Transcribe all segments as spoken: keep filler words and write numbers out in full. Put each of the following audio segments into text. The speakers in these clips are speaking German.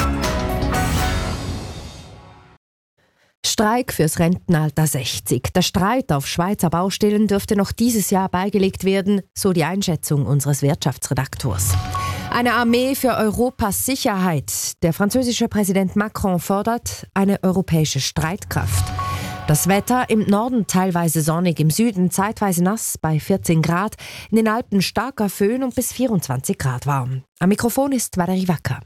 Streik fürs Rentenalter sechzig. Der Streit auf Schweizer Baustellen dürfte noch dieses Jahr beigelegt werden, so die Einschätzung unseres Wirtschaftsredaktors. Eine Armee für Europas Sicherheit. Der französische Präsident Macron fordert eine europäische Streitkraft. Das Wetter im Norden teilweise sonnig, im Süden zeitweise nass bei vierzehn Grad, in den Alpen starker Föhn und bis vierundzwanzig Grad warm. Am Mikrofon ist Valerie Wacker.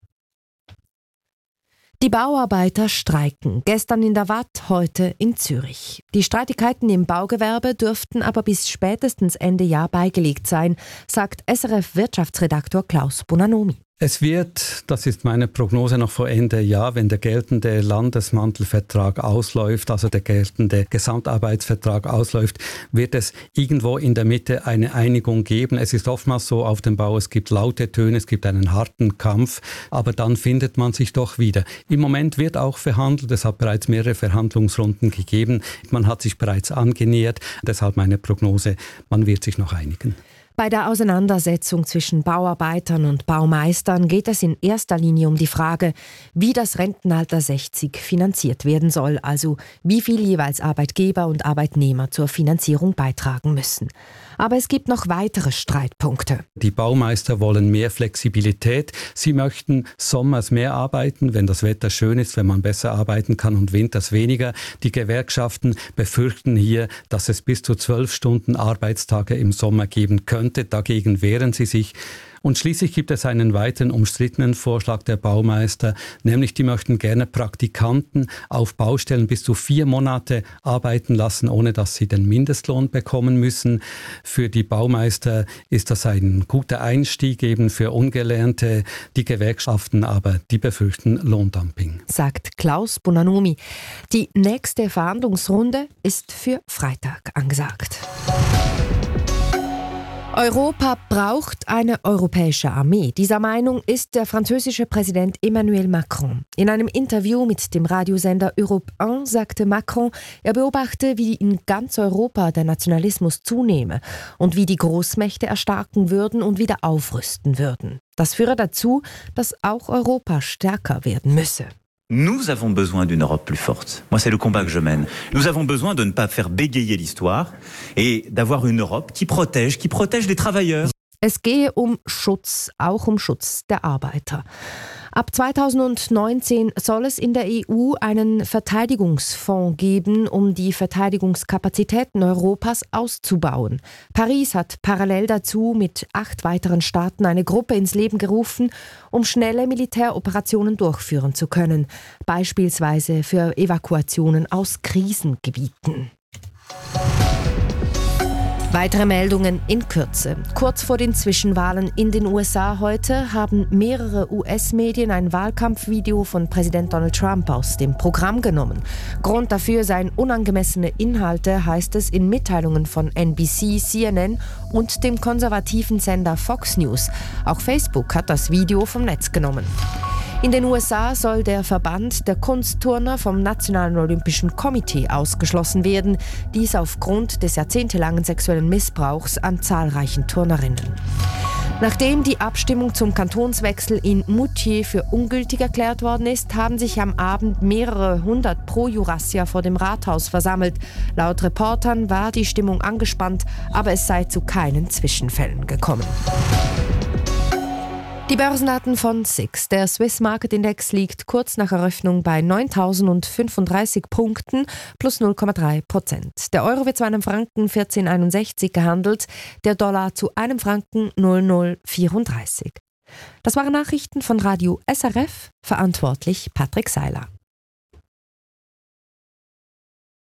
Die Bauarbeiter streiken, gestern in der Watt, heute in Zürich. Die Streitigkeiten im Baugewerbe dürften aber bis spätestens Ende Jahr beigelegt sein, sagt S R F-Wirtschaftsredaktor Klaus Bonanomi. Es wird, das ist meine Prognose, noch vor Ende Jahr, wenn der geltende Landesmantelvertrag ausläuft, also der geltende Gesamtarbeitsvertrag ausläuft, wird es irgendwo in der Mitte eine Einigung geben. Es ist oftmals so auf dem Bau, es gibt laute Töne, es gibt einen harten Kampf, aber dann findet man sich doch wieder. Im Moment wird auch verhandelt, es hat bereits mehrere Verhandlungsrunden gegeben, man hat sich bereits angenähert, deshalb meine Prognose, man wird sich noch einigen. Bei der Auseinandersetzung zwischen Bauarbeitern und Baumeistern geht es in erster Linie um die Frage, wie das Rentenalter sechzig finanziert werden soll, also wie viel jeweils Arbeitgeber und Arbeitnehmer zur Finanzierung beitragen müssen. Aber es gibt noch weitere Streitpunkte. Die Baumeister wollen mehr Flexibilität. Sie möchten sommers mehr arbeiten, wenn das Wetter schön ist, wenn man besser arbeiten kann, und winters weniger. Die Gewerkschaften befürchten hier, dass es bis zu zwölf Stunden Arbeitstage im Sommer geben könnte. Dagegen wehren sie sich. Und schließlich gibt es einen weiteren umstrittenen Vorschlag der Baumeister, nämlich die möchten gerne Praktikanten auf Baustellen bis zu vier Monate arbeiten lassen, ohne dass sie den Mindestlohn bekommen müssen. Für die Baumeister ist das ein guter Einstieg eben für Ungelernte, die Gewerkschaften aber, die befürchten Lohndumping. Sagt Klaus Bonanomi. Die nächste Verhandlungsrunde ist für Freitag angesagt. Europa braucht eine europäische Armee. Dieser Meinung ist der französische Präsident Emmanuel Macron. In einem Interview mit dem Radiosender Europe eins sagte Macron, er beobachte, wie in ganz Europa der Nationalismus zunehme und wie die Großmächte erstarken würden und wieder aufrüsten würden. Das führe dazu, dass auch Europa stärker werden müsse. Nous avons besoin d'une Europe plus forte. Moi, c'est le combat que je mène. Nous avons besoin de ne pas faire bégayer l'histoire et d'avoir une Europe qui protège, qui protège les travailleurs. Es gehe um Schutz, auch um Schutz der Arbeiter. Ab zweitausendneunzehn soll es in der E U einen Verteidigungsfonds geben, um die Verteidigungskapazitäten Europas auszubauen. Paris hat parallel dazu mit acht weiteren Staaten eine Gruppe ins Leben gerufen, um schnelle Militäroperationen durchführen zu können, beispielsweise für Evakuationen aus Krisengebieten. Weitere Meldungen in Kürze. Kurz vor den Zwischenwahlen in den U S A heute haben mehrere U S-Medien ein Wahlkampfvideo von Präsident Donald Trump aus dem Programm genommen. Grund dafür seien unangemessene Inhalte, heißt es in Mitteilungen von N B C, C N N und dem konservativen Sender Fox News. Auch Facebook hat das Video vom Netz genommen. In den U S A soll der Verband der Kunstturner vom Nationalen Olympischen Komitee ausgeschlossen werden, dies aufgrund des jahrzehntelangen sexuellen Missbrauchs an zahlreichen Turnerinnen. Nachdem die Abstimmung zum Kantonswechsel in Moutier für ungültig erklärt worden ist, haben sich am Abend mehrere hundert Pro-Jurassier vor dem Rathaus versammelt. Laut Reportern war die Stimmung angespannt, aber es sei zu keinen Zwischenfällen gekommen. Die Börsendaten von S I X. Der Swiss Market Index liegt kurz nach Eröffnung bei neuntausendfünfunddreißig Punkten plus null Komma drei Prozent. Der Euro wird zu einem Franken vierzehn Komma einundsechzig gehandelt, der Dollar zu einem Franken null Komma null vierunddreißig. Das waren Nachrichten von Radio S R F, verantwortlich Patrick Seiler.